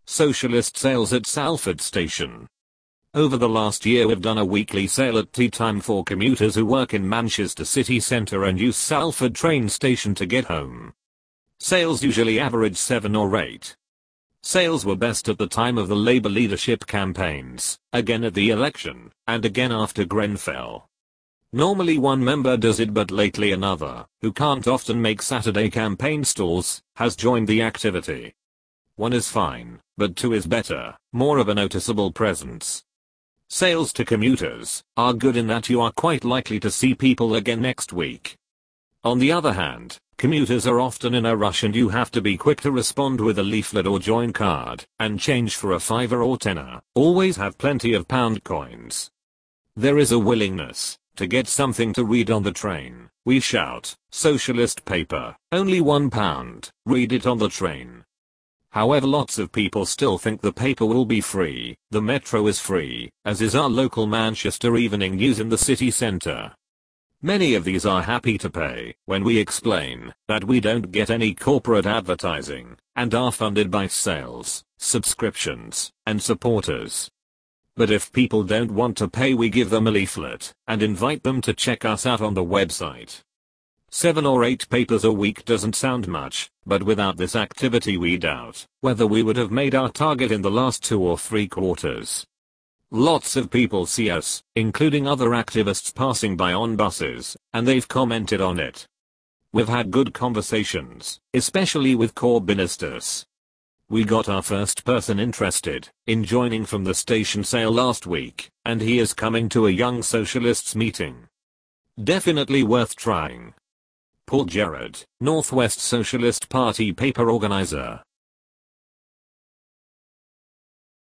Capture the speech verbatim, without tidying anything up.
Socialist sales at Salford Station. Over the last year we've done a weekly sale at tea time for commuters who work in Manchester city centre and use Salford train station to get home. Sales usually average seven or eight. Sales were best at the time of the Labour leadership campaigns, again at the election, and again after Grenfell. Normally one member does it, but lately another, who can't often make Saturday campaign stalls, has joined the activity. One is fine, but two is better, more of a noticeable presence. Sales to commuters are good in that you are quite likely to see people again next week. On the other hand, commuters are often in a rush and you have to be quick to respond with a leaflet or join card, and change for a fiver or tenner. Always have plenty of pound coins. There is a willingness to get something to read on the train. We shout, "Socialist paper, only one pound, read it on the train." However, lots of people still think the paper will be free. The metro is free, as is our local Manchester Evening News in the city centre. Many of these are happy to pay when we explain that we don't get any corporate advertising and are funded by sales, subscriptions, and supporters. But if people don't want to pay, we give them a leaflet and invite them to check us out on the website. Seven or eight papers a week doesn't sound much, but without this activity we doubt whether we would have made our target in the last two or three quarters. Lots of people see us, including other activists passing by on buses, and they've commented on it. We've had good conversations, especially with Corbynistas. We got our first person interested in joining from the station sale last week, and he is coming to a Young Socialists meeting. Definitely worth trying. Paul Gerard, Northwest Socialist Party paper organizer.